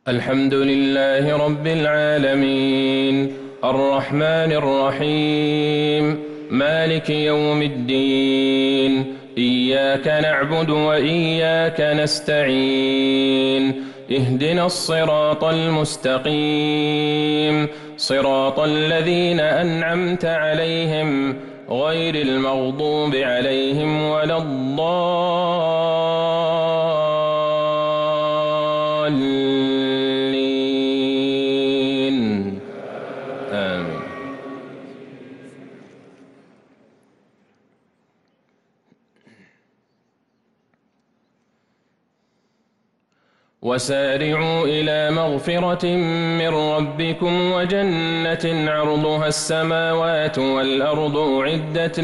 الحمد لله رب العالمين الرحمن الرحيم مالك يوم الدين إياك نعبد وإياك نستعين اهدنا الصراط المستقيم صراط الذين أنعمت عليهم غير المغضوب عليهم ولا الضالين آمين. وسارعوا إلى مغفرة من ربكم وجنة عرضها السماوات والأرض أعدت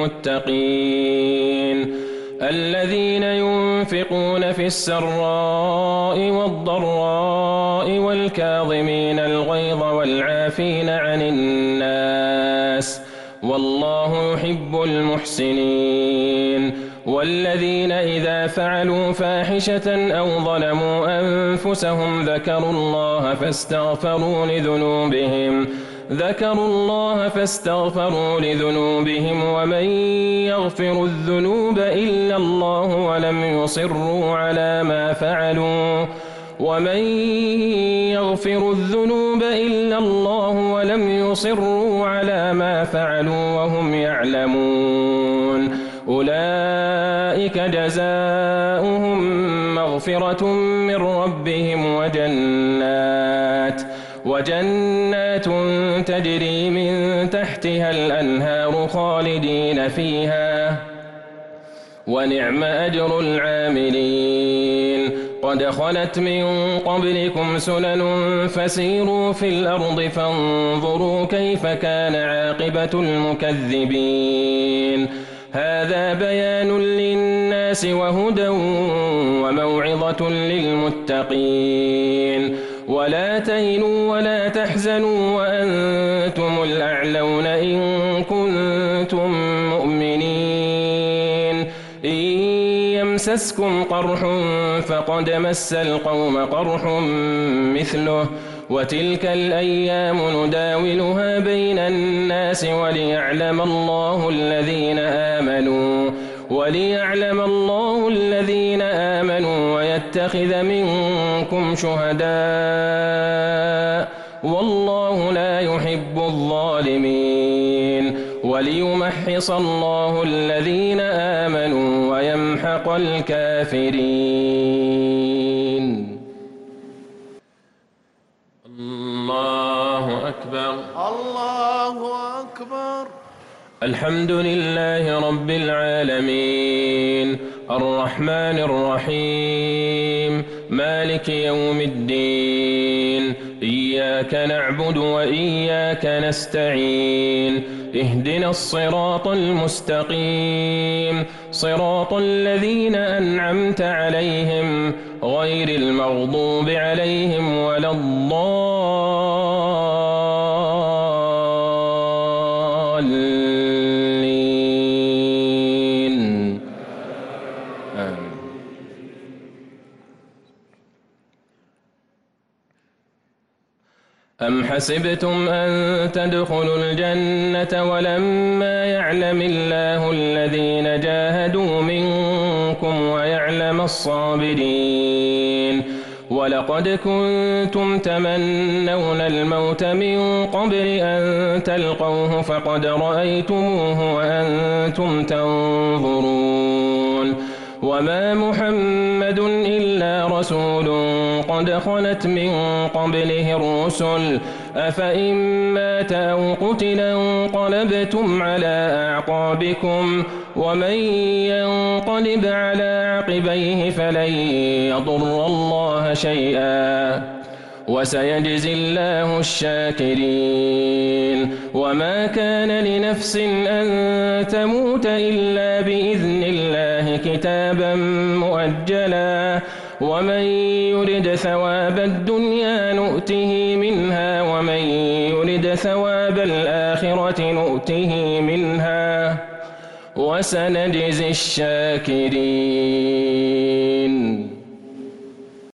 للمتقين الذين ينفقون في السراء والضراء والكاظمين الغيظ والعافين عن الناس والله يحب المحسنين والذين إذا فعلوا فاحشة أو ظلموا أنفسهم ذكروا الله فاستغفروا لذنوبهم ومن يغفر الذنوب إلا الله ولم يصروا على ما فعلوا وهم يعلمون أولئك جزاؤهم مغفرة من ربهم وجنات تجري من تحتها الأنهار خالدين فيها ونعم أجر العاملين قد خلت من قبلكم سنن فسيروا في الأرض فانظروا كيف كان عاقبة المكذبين هذا بيان للناس وهدى وموعظة للمتقين ولا تهنوا ولا تحزنوا وأنتم الأعلون إن كنتم مؤمنين إن يمسسكم قرح فقد مس القوم قرح مثله وتلك الأيام نداولها بين الناس وليعلم الله الذين آمنوا ويتخذ منكم شهداء والله لا يحب الظالمين وليمحص الله الذين آمنوا ويمحق الكافرين. الله أكبر الله أكبر. الحمد لله رب العالمين الرحمن الرحيم مالك يوم الدين إياك نعبد وإياك نستعين اهدنا الصراط المستقيم صراط الذين أنعمت عليهم غير المغضوب عليهم ولا الضالين آمين. أم حسبتم أن تدخلوا الجنة ولما يعلم الله الذين جاهدوا منكم ويعلم الصابرين ولقد كنتم تمنون الموت من قبل أن تلقوه فقد رأيتموه وأنتم تنظرون وما محمد إلا رسول قد خلت من قبله الرسل أفإن مات أو قتل انقلبتم على أعقابكم ومن ينقلب على عقبيه فلن يضر الله شيئا وسيجزي الله الشاكرين وما كان لنفس أن تموت إلا بإذن الله كتابا مؤجلا ومن يرد ثواب الدنيا نؤته منها ومن يرد ثواب الآخرة نؤته منها وسنجزي الشاكرين.